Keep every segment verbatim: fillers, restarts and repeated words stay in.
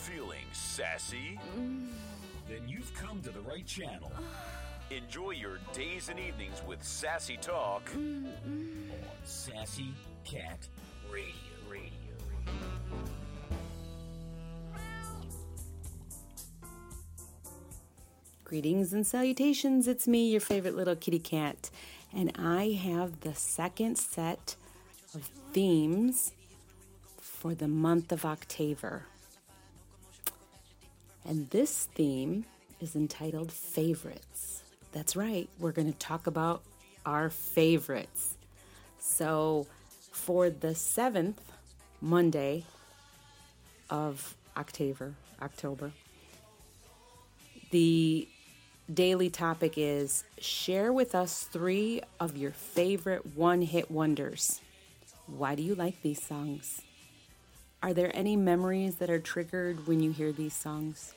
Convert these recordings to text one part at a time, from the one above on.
Feeling sassy? Then you've come to the right channel. Enjoy your days and evenings with Sassy Talk on Sassy Cat Radio. Radio. Greetings and salutations. It's me, your favorite little kitty cat, and I have the second set of themes for the month of October. And this theme is entitled Favorites. That's right, we're going to talk about our favorites. So for the seventh Monday of October, October, the daily topic is share with us three of your favorite one-hit wonders. Why do you like these songs? Are there any memories that are triggered when you hear these songs?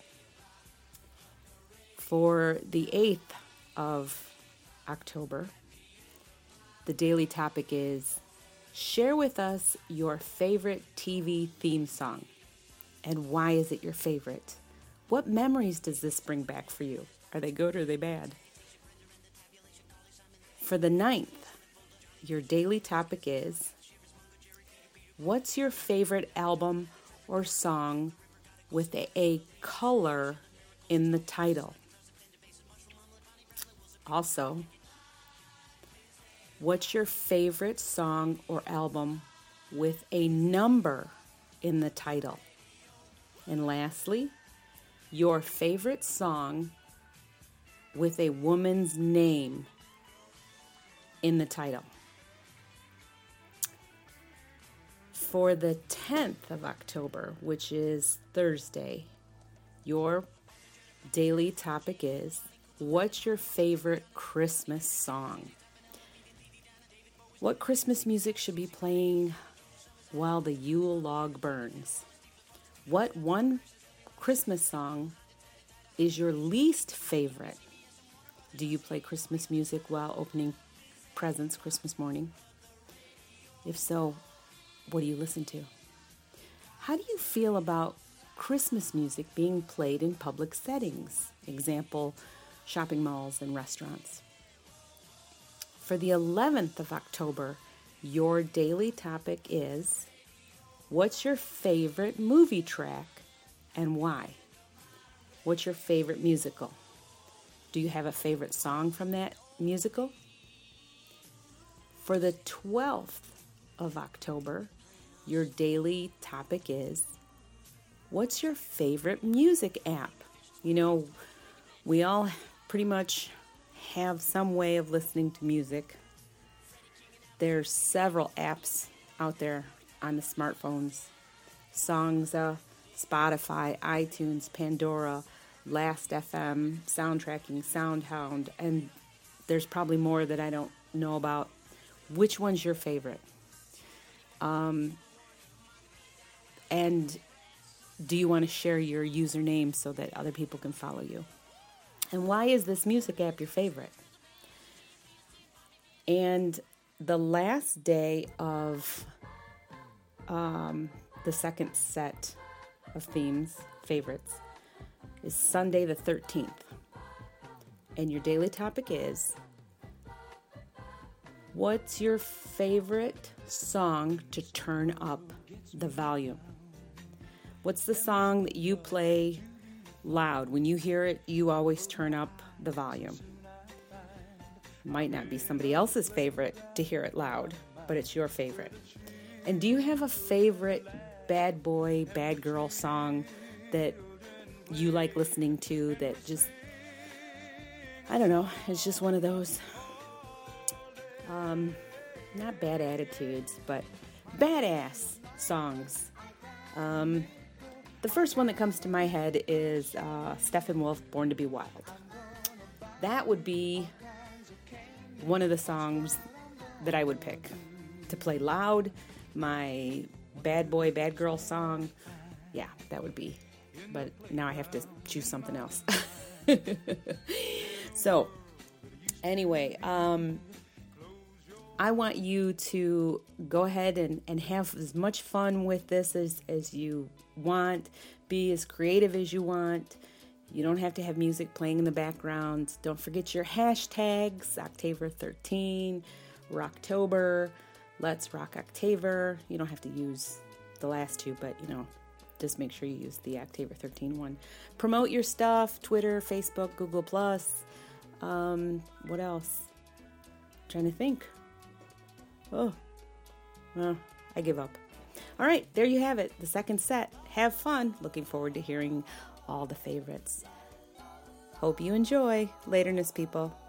For the eighth of October, the daily topic is share with us your favorite T V theme song. And why is it your favorite? What memories does this bring back for you? Are they good or are they bad? For the ninth, your daily topic is what's your favorite album or song with a, a color in the title? Also, what's your favorite song or album with a number in the title? And lastly, your favorite song with a woman's name in the title. For the tenth of October, which is Thursday, your daily topic is what's your favorite Christmas song? What Christmas music should be playing while the Yule log burns? What one Christmas song is your least favorite? Do you play Christmas music while opening presents Christmas morning? If so, what do you listen to? How do you feel about Christmas music being played in public settings? Example, shopping malls and restaurants. For the eleventh of October, your daily topic is what's your favorite movie track and why? What's your favorite musical? Do you have a favorite song from that musical? For the twelfth of October, your daily topic is what's your favorite music app? You know, we all pretty much have some way of listening to music. There's several apps out there on the smartphones. Songs, uh, Spotify, iTunes, Pandora, Last F M, Soundtracking, SoundHound, and there's probably more that I don't know about. Which one's your favorite? Um, and do you want to share your username so that other people can follow you? And why is this music app your favorite? And the last day of um, the second set of themes, favorites, is Sunday the thirteenth. And your daily topic is what's your favorite song to turn up the volume? What's the song that you play loud? When you hear it, you always turn up the volume. Might not be somebody else's favorite to hear it loud, but it's your favorite. And do you have a favorite bad boy, bad girl song that you like listening to that just, I don't know, it's just one of those, um, not bad attitudes, but badass songs? Um, the first one that comes to my head is uh, Steppenwolf, Born to Be Wild. That would be one of the songs that I would pick to play loud. My bad boy, bad girl song, yeah, that would be. But now I have to choose something else. So, anyway, um, I want you to go ahead and, and have as much fun with this as, as you want. be as creative as you want. You don't have to have music playing in the background. Don't forget your hashtags, October thirteen, Rocktober, Let's Rock October. You don't have to use the last two, but, you know, just make sure you use the October thirteen one. Promote your stuff, Twitter, Facebook, Google Plus. Um, what else? I'm trying to think. Oh, well, I give up. All right, there you have it. The second set. Have fun. Looking forward to hearing all the favorites. Hope you enjoy. Laterness, people.